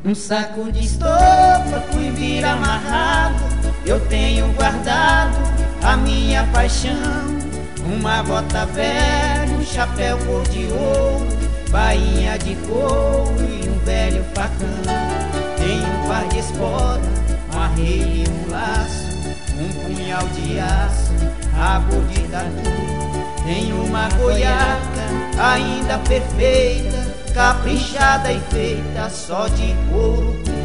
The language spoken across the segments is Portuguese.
Um saco de estopa com envir amarrado, eu tenho guardado a minha paixão. Uma bota velha, um chapéu cor de ouro, bainha de couro e um velho facão. Tenho um par de esporas, uma rede e um laço, um punhal de aço, rabo de tatu. Tenho uma goiata ainda perfeita, caprichada e feita só de couro puro.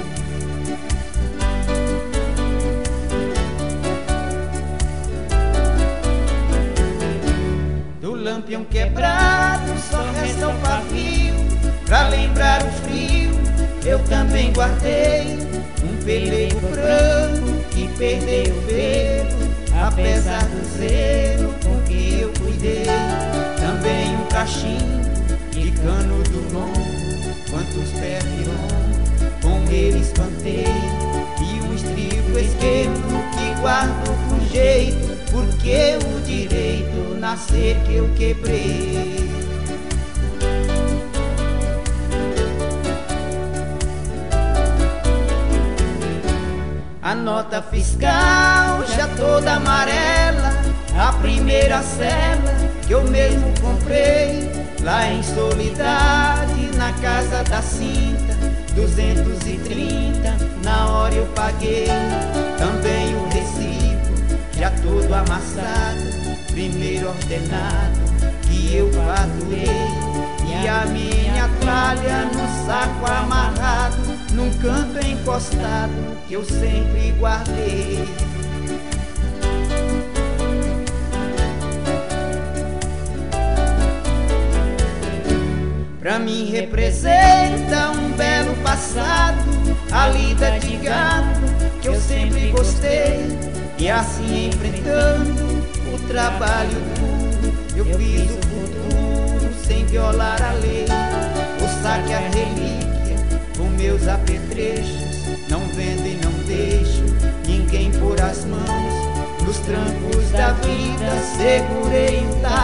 Do lampião quebrado só resta o pavio, pra lembrar o frio eu também guardei um pelego branco que perdeu o pelo, apesar do zelo com que eu cuidei. Também um cachimbo de cano do longo, quantos perdiron com ele espantei. E um estribo esquerdo que guardo com jeito, porque o direito nascer que eu quebrei. A nota fiscal já toda amarela, a primeira cela que eu mesmo comprei lá em Soledade, na casa da Cinta, 230, na hora eu paguei. Também o recibo já todo amassado, primeiro ordenado que eu patuei. E a minha tralha no saco amarrado, num canto encostado que eu sempre guardei. Pra mim representa um belo passado, a lida de gato que eu sempre gostei. E assim enfrentando o trabalho duro, eu fiz o futuro sem violar a lei. O saque a relíquia com meus apetrechos, não vendo e não deixo ninguém pôr as mãos nos trancos da vida. Segurei o taco